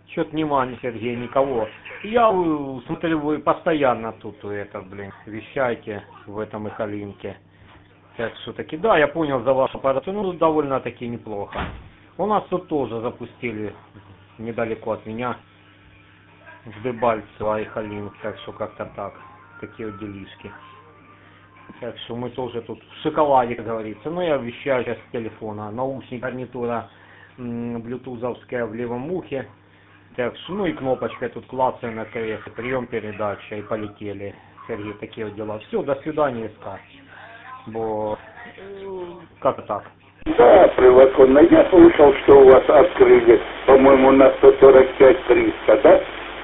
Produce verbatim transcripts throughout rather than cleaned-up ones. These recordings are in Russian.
Что-то внимания, Сергей, никого. Я э, смотрю, вы постоянно тут, это, блин, вещаете в этом Ихалинке. Так что таки, да, я понял за вашу аппаратуру, ну, довольно-таки неплохо. У нас тут тоже запустили недалеко от меня в Дебальцево Ихалинк, так что как-то так, такие вот делишки. Так что мы тоже тут в шоколаде, как говорится. Но я вещаю сейчас с телефона. Наушник, гарнитура блютузовская в левом ухе. Так что, ну и кнопочкой тут клацаю на кресле, прием передача и полетели. Сергей, такие вот дела. Все, до свидания, СК. Бо как так? Да, превосходно. Я слышал, что у вас открыли, по-моему, на сто сорок пять триста, да?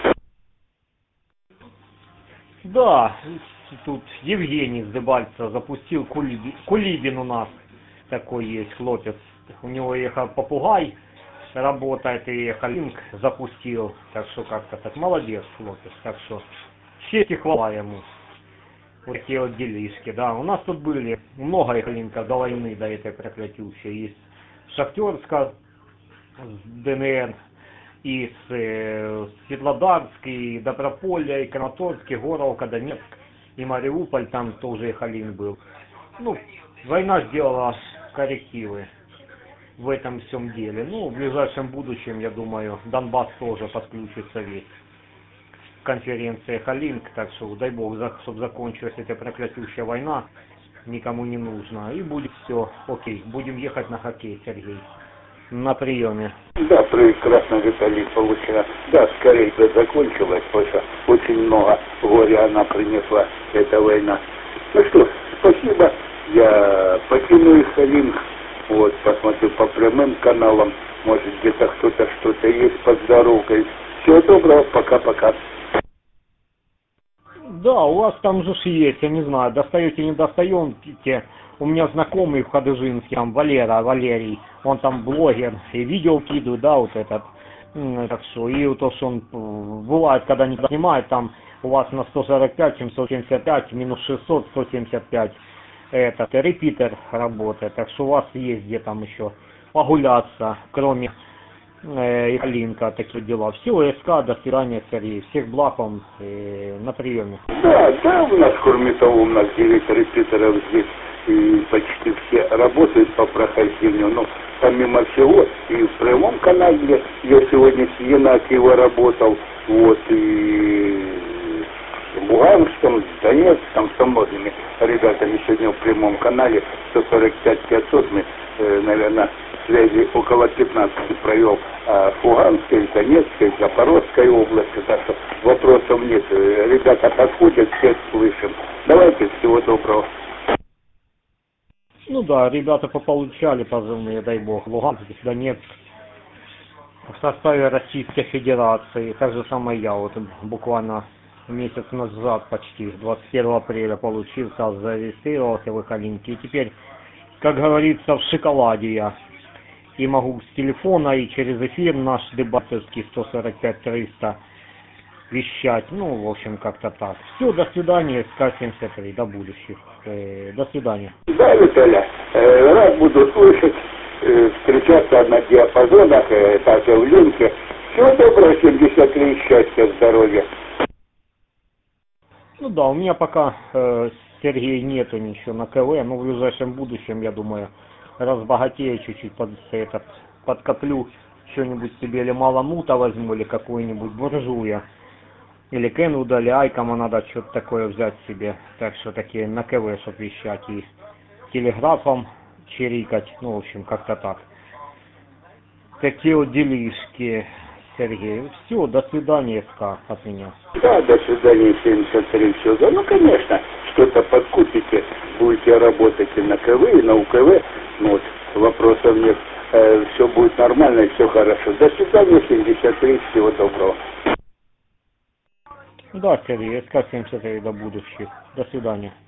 Да, тут Евгений с Дебальцева запустил Кулибин. Кулибин у нас такой есть хлопец. У него ехал попугай, работает, и Халинк запустил. Так что как-то так. Молодец, хлопец. Так что честь и хвала ему. Вот такие вот делишки, да. У нас тут были много Халинков до войны, до этой проклятющей. Из Шахтерска, с ДНР, из э, Светлодарска, и Доброполья, и Краматорск, и Горовка, Донецк, и Мариуполь, там тоже Халин был. Ну, война сделала коррективы в этом всем деле. Ну, в ближайшем будущем, я думаю, Донбасс тоже подключится весь к конференции Халинг, так что дай бог, чтобы закончилась эта проклятущая война, никому не нужно. И будет все окей. Будем ехать на хоккей, Сергей. На приеме. Да, прекрасно, Виталий, получила. Да, скорее бы закончилась, потому что очень много горя она принесла, эта война. Ну что, спасибо. Я покину их линк. Вот, посмотрю по прямым каналам. Может, где-то кто-то что-то есть под дорогой. Всего доброго, пока-пока. Да, у вас там же есть, я не знаю, достаете, не достаете. У меня знакомый в Хадыжинске, там Валера, Валерий, он там блогер, и видео кидывает, да, вот этот. Так что, и вот то, что он бывает, когда не снимает, там у вас на сто сорок пять, семьсот семьдесят пять, минус шестьсот, сто семьдесят пять, этот, репитер работает. Так что у вас есть где там еще погуляться, кроме э, Ихалинка, такие дела. Все, СК, до свидания, Сергей. Всех благ вам э, на приеме. Да, да, у нас кроме того, у нас девять репитеров здесь, и почти все работают по прохождению, но помимо всего, и в прямом канале я сегодня с Янакиева работал, вот, и в Луганском, в Донецком, со многими ребятами сегодня в прямом канале сто сорок пять пятьсот мы, э, наверное, связи около пятнадцати провел а, в Луганской, Донецкой, Запорожской области, так что вопросов нет. Ребята подходят, всех слышим. Давайте, всего доброго. Ну да, ребята пополучали позывные, дай бог, Луганск, Донецк в составе Российской Федерации. Так же самое я, вот буквально месяц назад, почти двадцать первого апреля получил, сразу зарегистрировался в Ихалинке. И теперь, как говорится, в шоколаде я. И могу с телефона и через эфир наш дебатовский сто сорок пять триста вещать. Ну, в общем, как-то так. Все, до свидания, СК семьдесят три, до будущих. Э, до свидания. Да, Виталя, э, рад буду слышать, э, встречаться на диапазонах, э, так и в линке. Всего доброго, семьдесят три, счастья, здоровья. Ну да, у меня пока, э, Сергей, нету ничего на КВ, но в ближайшем будущем, я думаю, разбогатею чуть-чуть, под этот, подкоплю что-нибудь себе, или маламута возьму, или какой-нибудь буржуя, или Кенвуда, или Айкома надо что-то такое взять себе, так что такие на КВ, чтоб вещать, и телеграфом чирикать, ну, в общем, как-то так. Такие вот делишки, Сергей. Все, до свидания, СК, от меня. Да, до свидания, семьдесят три, все. Да, ну, конечно, что-то подкупите, будете работать и на КВ, и на УКВ, ну, вот, вопросов нет. Э, все будет нормально и все хорошо. До свидания, семьдесят три, всего доброго. Да, Сергей, СК семьдесят три, до будущих. До свидания.